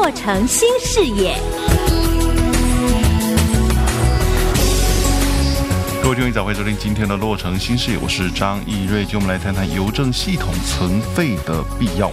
洛城新视野。 各位听众早，欢迎收听今天的洛城新视野，我是张义瑞，今天我们来谈谈邮政系统存废的必要。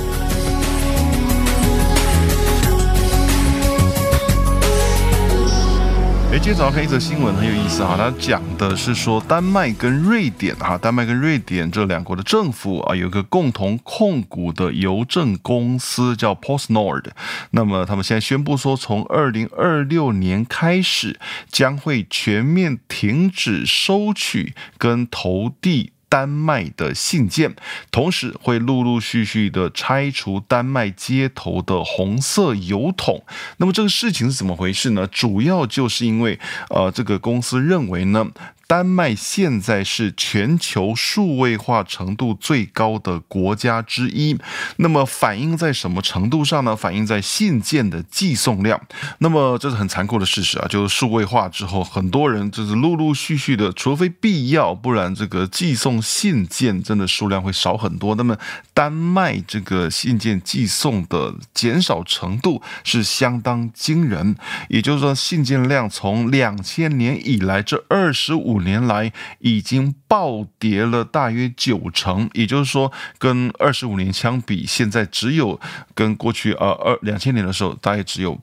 今天早上看一则新闻很有意思啊，它讲的是说丹麦跟瑞典这两国的政府啊有一个共同控股的邮政公司叫 PostNord， 那么他们现在宣布说从2026年开始将会全面停止收取跟投递丹麦的信件，同时会陆陆续续的拆除丹麦街头的红色邮筒。那么这个事情是怎么回事呢？主要就是因为这个公司认为呢，丹麦现在是全球数位化程度最高的国家之一。那么反映在什么程度上呢？反映在信件的寄送量。那么这是很残酷的事实啊，就是数位化之后，很多人就是陆陆续续的，除非必要，不然这个寄送信件真的数量会少很多。那么丹麦这个信件寄送的减少程度是相当惊人，也就是说信件量从2000年以来这25年来已经暴跌了大约90%，也就是说跟25年相比，现在只有跟过去2000年的时候大概只有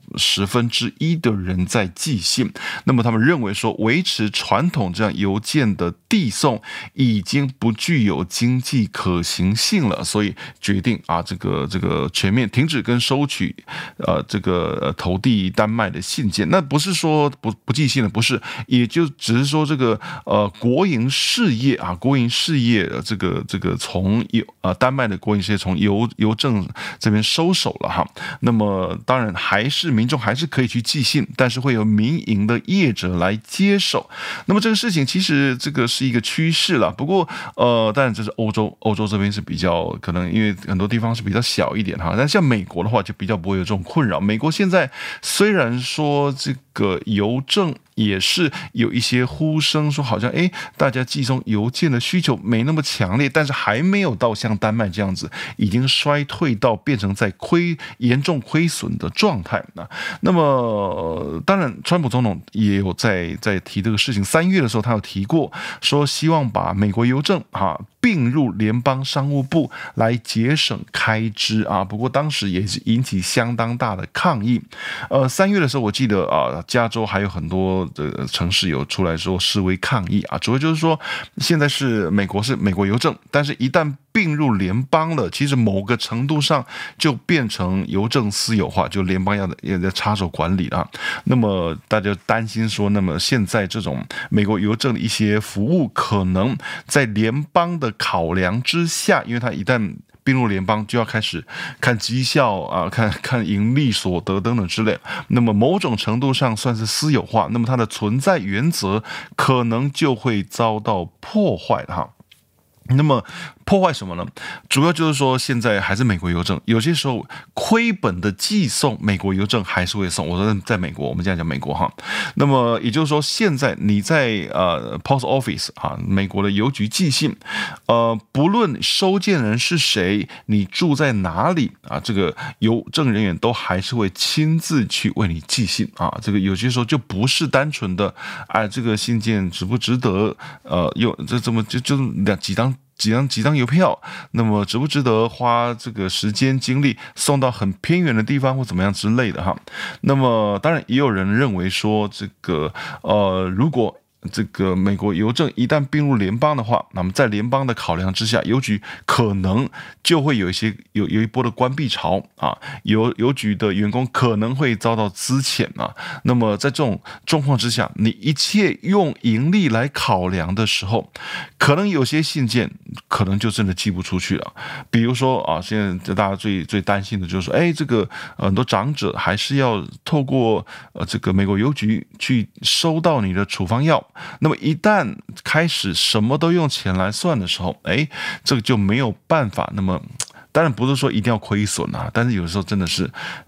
1/10的人在寄信。那么他们认为说维持传统这样邮件的递送已经不具有经济可行性了，所以决定这个全面停止跟收取这个投递丹麦的信件。那不是说不寄信了，不是，也就只是说这个国营事业这个从丹麦的国营事业从邮政这边收手了哈。那么当然民众还是可以去寄信，但是会有民营的业者来接手。那么这个事情其实这个是一个趋势了，不过当然这是欧洲这边是比较可能因为很多地方是比较小一点哈，但像美国的话就比较不会有这种困扰。美国现在虽然说这个邮政也是有一些呼声说好像大家寄送邮件的需求没那么强烈，但是还没有到像丹麦这样子已经衰退到变成在严重亏损的状态。那么当然川普总统也有在提这个事情，3月的时候他有提过说希望把美国邮政并入联邦商务部来节省开支不过当时也是引起相当大的抗议。3月的时候我记得加州还有很多的城市有出来说示威抗议主要就是说现在是美国邮政，但是一旦并入联邦了，其实某个程度上就变成邮政私有化，就联邦要插手管理了。那么大家担心说，那么现在这种美国邮政的一些服务可能在联邦的考量之下，因为它一旦并入联邦就要开始看绩效看盈利所得等等之类，那么某种程度上算是私有化，那么它的存在原则可能就会遭到破坏哈。那么破坏什么呢？主要就是说现在还是美国邮政，有些时候亏本的寄送美国邮政还是会送。我说在美国，我们这样讲美国哈。那么也就是说现在你在Post Office 美国的邮局寄信，不论收件人是谁，你住在哪里这个邮政人员都还是会亲自去为你寄信这个有些时候就不是单纯的这个信件值不值得用这么就几张邮票，那么值不值得花这个时间精力送到很偏远的地方或怎么样之类的哈。那么当然也有人认为说这个如果这个美国邮政一旦并入联邦的话，那么在联邦的考量之下，邮局可能就会有一波的关闭潮邮局的员工可能会遭到资遣那么在这种状况之下，你一切用盈利来考量的时候，可能有些信件可能就真的寄不出去了。比如说现在大家最担心的就是说这个很多长者还是要透过这个美国邮局去收到你的处方药。那么一旦开始什么都用钱来算的时候，这个就没有办法。那么当然不是说一定要亏损但是有时候真的是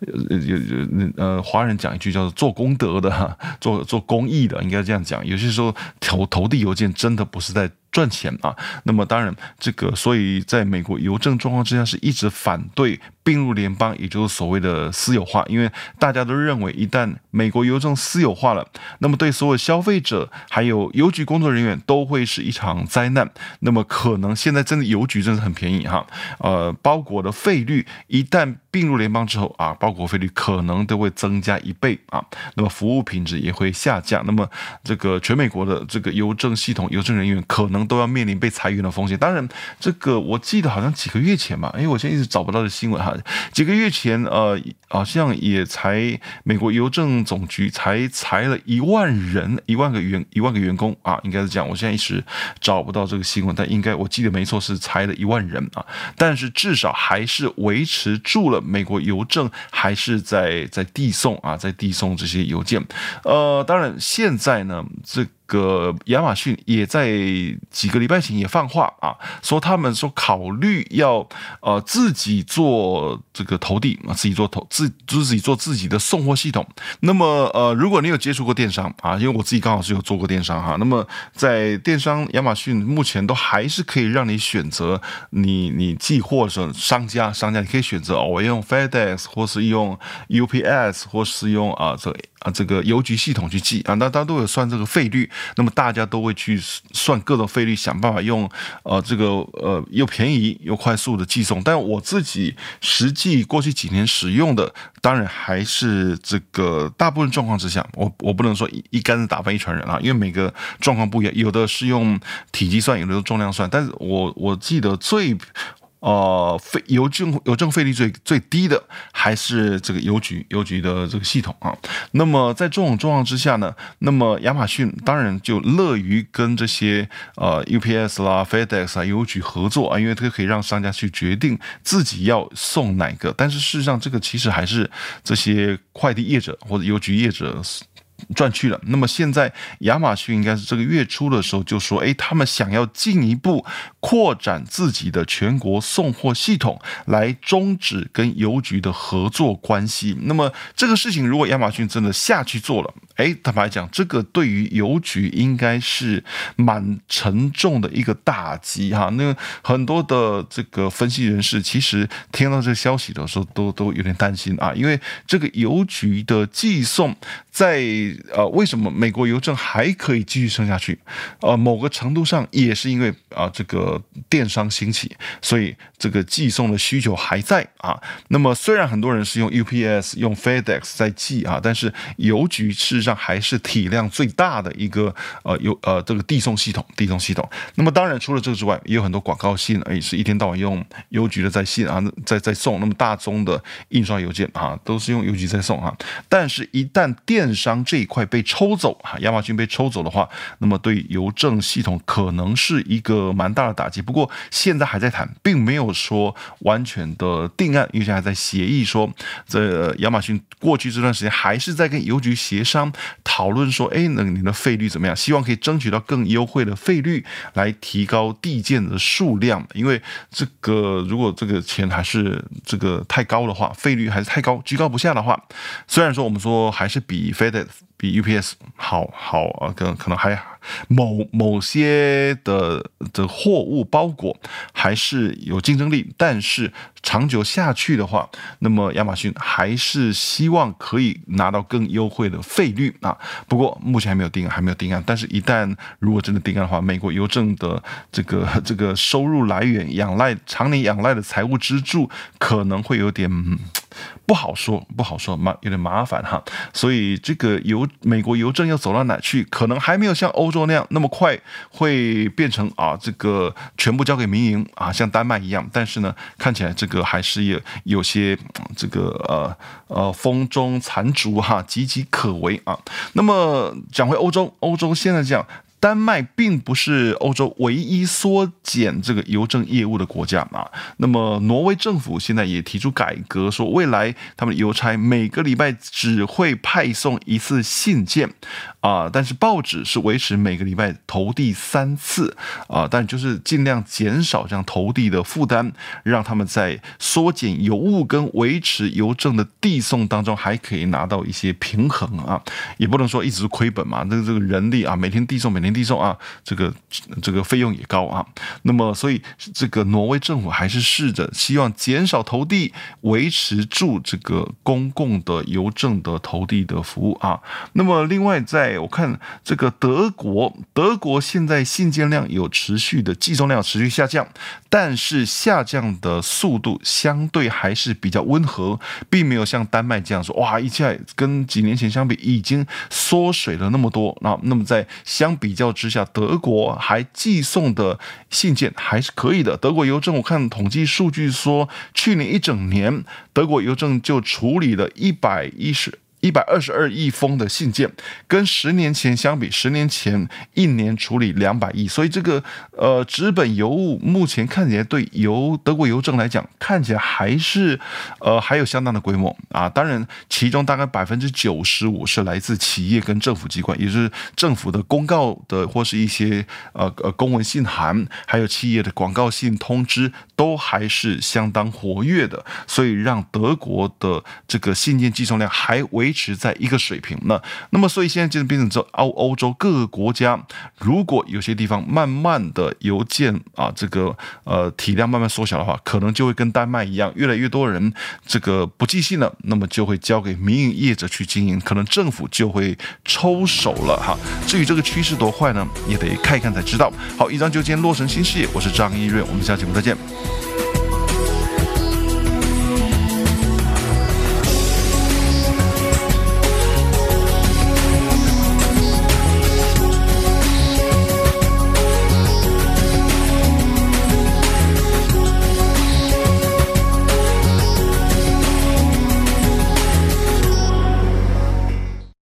华人讲一句叫做做功德的做公益的，应该这样讲。有些时候投递邮件真的不是在赚钱啊。那么当然，这个所以在美国邮政状况之下，是一直反对并入联邦，也就是所谓的私有化，因为大家都认为一旦美国邮政私有化了，那么对所有消费者还有邮局工作人员都会是一场灾难。那么可能现在真的邮局真的很便宜哈，包裹的费率一旦并入联邦之后啊，包裹费率可能都会增加1倍啊，那么服务品质也会下降。那么这个全美国的这个邮政系统、邮政人员可能都要面临被裁员的风险。当然，这个我记得好像几个月前吧，因为我现在一直找不到的新闻哈，几个月前好像也才美国邮政总局才裁了1万人，1万个员工啊，应该是这样。我现在一时找不到这个新闻，但应该我记得没错是裁了1万人啊，但是至少还是维持住了美国邮政还是在递送啊，在递送这些邮件。当然现在呢，这个亚马逊也在几个礼拜前也放话啊，说他们说考虑要自己做这个投递啊，自己做自己的送货系统。那么如果你有接触过电商啊，因为我自己刚好是有做过电商哈，那么在电商亚马逊目前都还是可以让你选择你寄货的时候，商家你可以选择我用 FedEx 或是用 UPS 或是用这个邮局系统去寄啊，那大家都有算这个费率，那么大家都会去算各种费率，想办法用这个又便宜又快速的寄送。但我自己实际过去几年使用的，当然还是这个大部分状况之下，我不能说一竿子打翻一船人啊，因为每个状况不一样，有的是用体积算，有的是重量算，但是我记得邮政费率最低的还是这个邮局的这个系统啊。那么在这种状况之下呢，那么亚马逊当然就乐于跟这些UPS 啦、FedEx 啊邮局合作啊，因为这个可以让商家去决定自己要送哪个。但是事实上，这个其实还是这些快递业者或者邮局业者赚去了。那么现在亚马逊应该是这个月初的时候就说，他们想要进一步扩展自己的全国送货系统，来终止跟邮局的合作关系。那么这个事情如果亚马逊真的下去做了，坦白讲，这个对于邮局应该是蛮沉重的一个打击哈。那很多的这个分析人士其实听到这个消息的时候都有点担心啊，因为这个邮局的寄送在为什么美国邮政还可以继续升下去？某个程度上也是因为这个电商兴起，所以这个寄送的需求还在啊。那么虽然很多人是用 UPS 用 FedEx 在寄啊，但是邮局事实上还是体量最大的一个这个递送系统。那么当然除了这个之外，也有很多广告信也是一天到晚用邮局的在信啊，在送。那么大宗的印刷邮件啊，都是用邮局在送啊。但是一旦电商这一块被抽走啊，亚马逊被抽走的话，那么对邮政系统可能是一个蛮大的打击。不过现在还在谈，并没有说完全的定案，因为现在还在协议说，亚马逊过去这段时间还是在跟邮局协商讨论说，你的费率怎么样？希望可以争取到更优惠的费率，来提高递件的数量。因为这个如果这个钱还是这个太高的话，费率还是太高，居高不下的话，虽然说我们说还是比 FedEx 比 UPS 好可能还某些的货物包裹还是有竞争力，但是长久下去的话，那么亚马逊还是希望可以拿到更优惠的费率啊。不过目前还没有定案，但是一旦如果真的定案的话，美国邮政的这个收入来源常年仰赖的财务支柱可能会有点不好说，有点麻烦哈。所以这个美国邮政要走到哪去，可能还没有像欧洲那么快会变成这个全部交给民营啊，像丹麦一样。但是呢，看起来这个还是有些这个风中残烛哈，岌岌可危啊。那么讲回欧洲现在这样。丹麦并不是欧洲唯一缩减这个邮政业务的国家啊。那么挪威政府现在也提出改革，说未来他们的邮差每个礼拜只会派送1次信件啊，但是报纸是维持每个礼拜投递3次啊，但就是尽量减少这样投递的负担，让他们在缩减邮务跟维持邮政的递送当中还可以拿到一些平衡啊，也不能说一直亏本嘛。这个人力啊，每天递送年递送啊，这个费用也高啊。那么所以这个挪威政府还是试着希望减少投递，维持住这个公共的邮政的投递的服务啊。那么另外我看这个德国现在信件量有持续的寄送量持续下降，但是下降的速度相对还是比较温和，并没有像丹麦这样说哇一下跟几年前相比已经缩水了那么多。那么在相比较之下，德国还寄送的信件还是可以的。德国邮政我看统计数据说，去年一整年德国邮政就处理了122亿封的信件，跟10年前相比，10年前一年处理200亿，所以这个纸本邮物目前看起来对德国邮政来讲，看起来还有相当的规模啊。当然，其中大概95%是来自企业跟政府机关，也就是政府的公告的或是一些公文信函，还有企业的广告信通知，都还是相当活跃的，所以让德国的这个信件寄送量还维持在一个水平呢。那么所以现在就变成说欧洲各个国家，如果有些地方慢慢的邮件啊这个体量慢慢缩小的话，可能就会跟丹麦一样，越来越多人这个不寄信了，那么就会交给民营业者去经营，可能政府就会抽手了哈。至于这个趋势多快呢，也得看一看才知道。好，以上就今天洛城新视野，我是张一润，我们下期节目再见。